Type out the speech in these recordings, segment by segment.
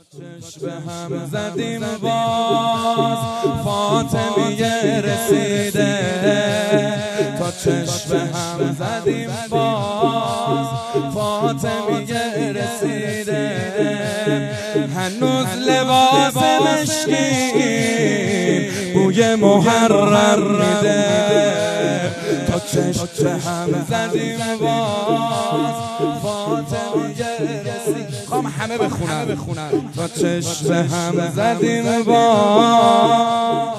چشم به هم زدیم باز فاطمیه رسیده، تا چشم به هم زدیم باز فاطمیه رسیده، هنوز لباس مشکین بوی محرر میده، تا چشم به هم زدیم باز فاطمیه رسیده. خواهم همه بخونن تا چشم به هم زدیم باز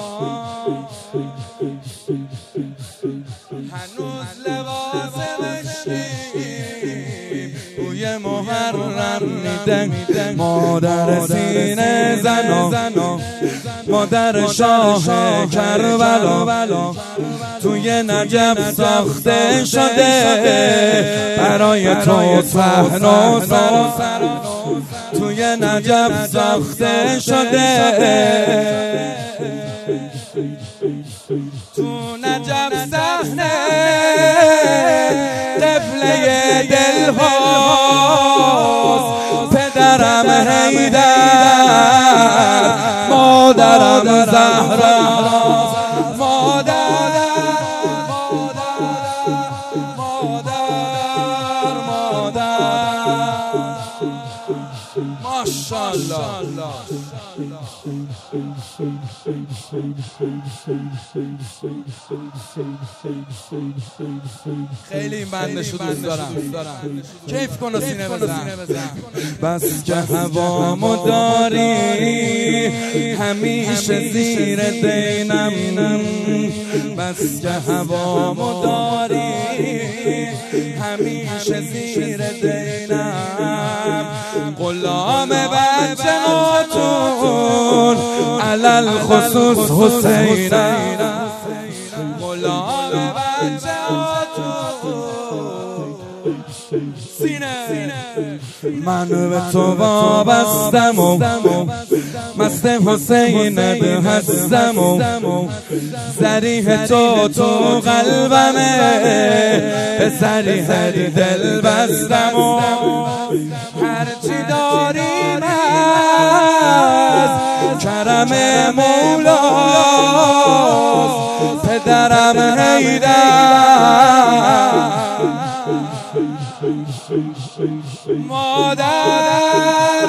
هنوز لباس مشکین بوی محرر میده، مادر سینه زنا مادر شاه کربلا توی نجف ساخته شده برای تو صحن و سر، توی نجف ساخته شده، تو نجف صحنه قبله دل هاست، پدرم حیدر مادرم زهرا، ماشاءالله. خیلی این بندشو دوست دارم، کیف کن و سینه بزن. بس که هوامو داری همیشه زیر دینم، بس که هوامو داری همیشه زیر دینم، غلام بچه هاتون علل خصوص حسینم، غلام بچه هاتون سینه. من به تو وابستم و مست حسینت هستم و ذریح تو قلبمه، به ذریح دل بستم و هرچی داریم از کرم مولاست، پدرم حیدر مادر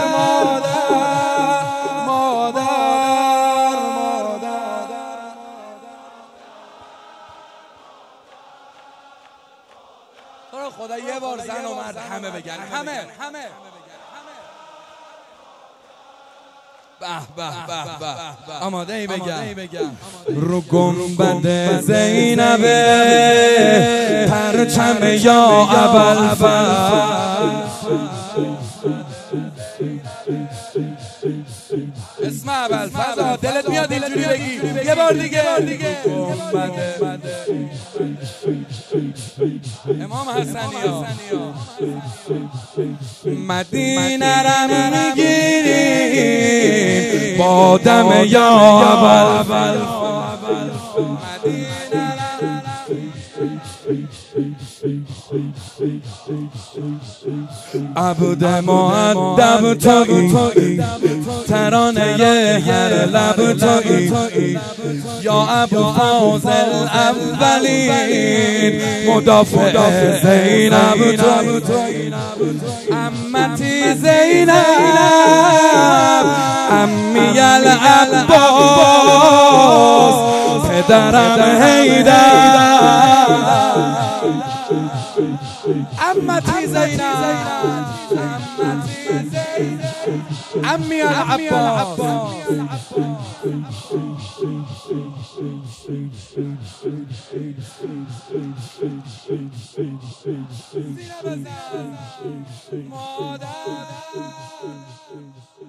خدا یه بار زن و مرد همه بگن، همه به به به آماده ای بگم. رو گنبد زینبه پرچم یا ابوالفضل، اسم ابوالفضل دلت میاد اینجوری بگی یه بار دیگه. امام حسنیا مدینه را میگیری با دم یا ابوالفضل، عبد مؤدب تویی ترانه هر لب تویی، یا ابو فاضل اولین مدافع زینب تویی، عمتی زینب امی العباس، پدرم حیدر، عمتی زینب امی العباس. مادر